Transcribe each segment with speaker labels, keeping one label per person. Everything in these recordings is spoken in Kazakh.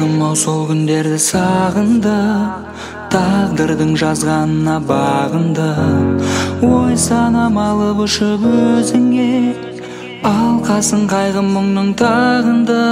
Speaker 1: жаным ау сол күндерді сағынды, тағдырдың жазғанына бағынды. Ой санам алып ұшып өзіңе, алқасын қайғы мұңның тағынды.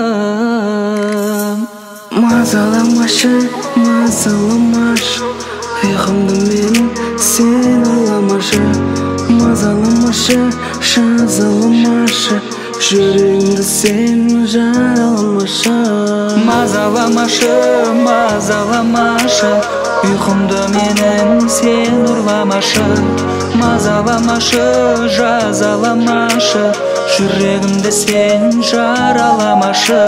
Speaker 2: Мазаламашы, мазаламашы, ұйқымды менің сен ойламашы. Мазаламашы, жазаламашы, жүрегімді сен жараламашы.
Speaker 1: Мазаламашы, мазаламашы, ұйқымды менің сен ұрламашы. Мазаламашы, жазаламашы, жүрегімді сен жараламашы.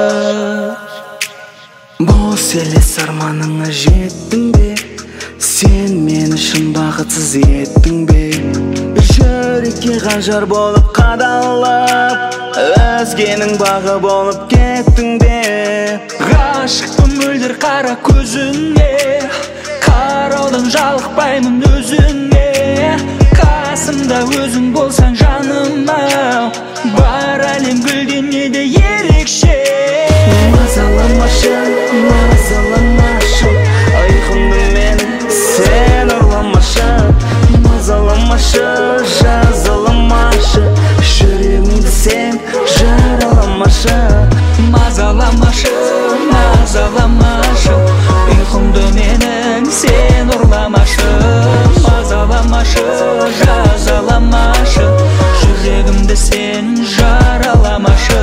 Speaker 2: Бос елес арманыңа жеттің бе? Сен мені шын бақытсыз еттің бе? Жүрекке қанжар болып қадалып, өзгенің бағы болып кеттің бе?
Speaker 1: Ғашықпын мөлдір қара көзіңе, қараудан жалықпаймын өзіңе. Қасымда өзің болсаң жаным ау, бар әлем гүлден еді ерекше.
Speaker 2: Мазаламашы, мазаламашы, ұйқымды менің сен ұрламашы. Мазаламашы, жазаламашы, жүрегімді сен жараламашы.
Speaker 1: Мазаламашы, мазаламашы, ұйқымды менің сен ұрламашы. Мазаламашы, жазаламашы, жүрегімді сен жараламашы.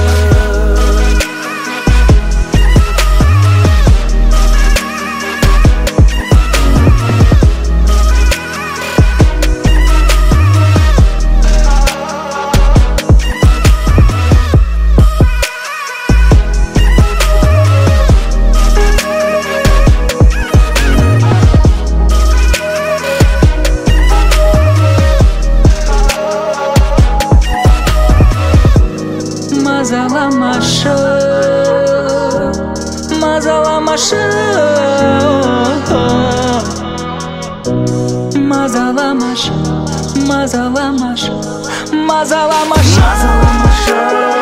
Speaker 1: Мазаламашы, мазаламашы, мазаламашы, мазаламашы, мазаламашы.